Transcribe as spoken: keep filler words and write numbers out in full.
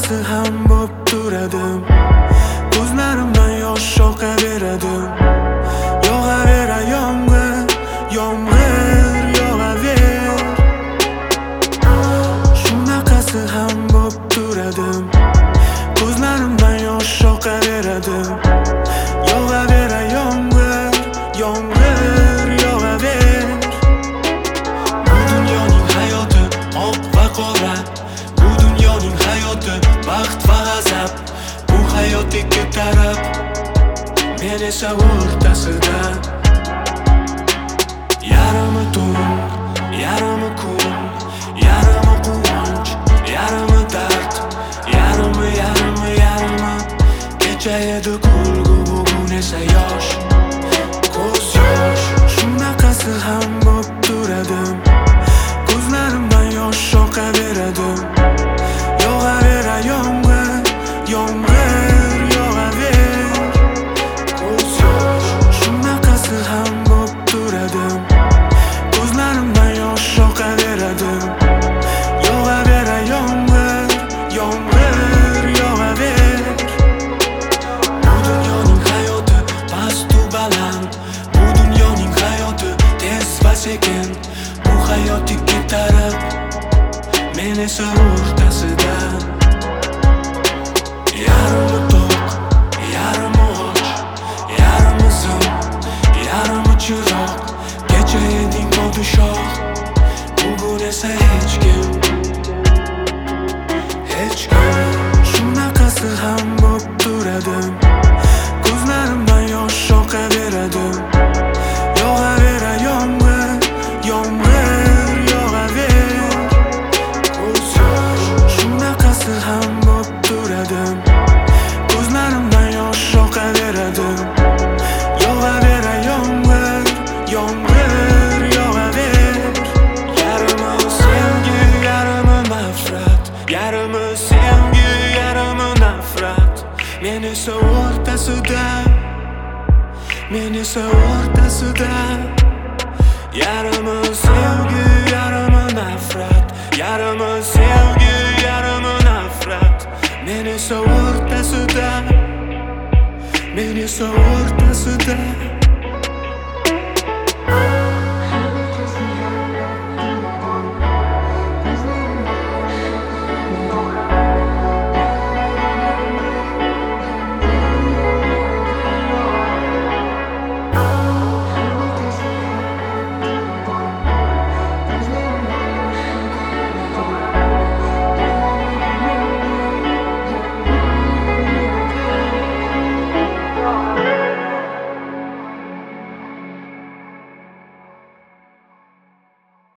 Shunaqasi ham bo'p turadim, ko'zlarimdan yosh oqaveradi. Yog'averar yomg'ir, yomg'ir yog'aver. Shunaqasi ham bo'p turadim, ko'zlarimdan yosh oqaveradi. Yog'averar yomg'ir, yomg'ir yog'aver. Bu dunyoning hayoti oq va qora, bu dunyoning hayoti baxt va g'azab. Bu hayot ikki taraf, men esa o'rtasida. Yarimi tun, yarimi kun, yarimi quvonch, yarimi dard, yarimi, yarimi, yarimi kecha edi kulgu, bugun esa yosh, ko'z yosh. Shunaqasi ham bo'p turadim, ko'zlarimdan yosh oqaveradi. Yog'averar yomg'ir, yomg'ir yog'aver. Ko'z yosh. Shunaqasi ham bo'p turadim, ko'zlarimdan yosh oqaveradi. Yog'averar yomg'ir, yomg'ir yog'aver. Bu dunyoning hayoti past-u baland, bu dunyoning hayoti tez va sekin. Bu hayot ikki taraf, men esa o'rtasida. Yarimi to'q, yarimi och, yarimi sim, yarimi chiroq. Kecha eding podshoh, bugun esa hech kim, hech kim. Shunaqasi ham bo'p turadim, ko'zlarimdan yosh oqaveradi. Yog'averar yomg'ir, yomg'ir yog'aver. Ko'z yosh. Shunaqasi ham bo'p turadim, ko'zlarimdan yosh oqaveradi. Yog'averar yomg'ir, yomg'ir yog'aver. Yarimi sevgi, yarimi nafrat, yarimi sevgi, yarimi nafrat. Men esa o'rtasida, men esa o'rtasida. Yarimi sevgi, yarimi nafrat, yarimi sevgi, yarimi nafrat. Men esa o'rtasida, men esa o'rtasida.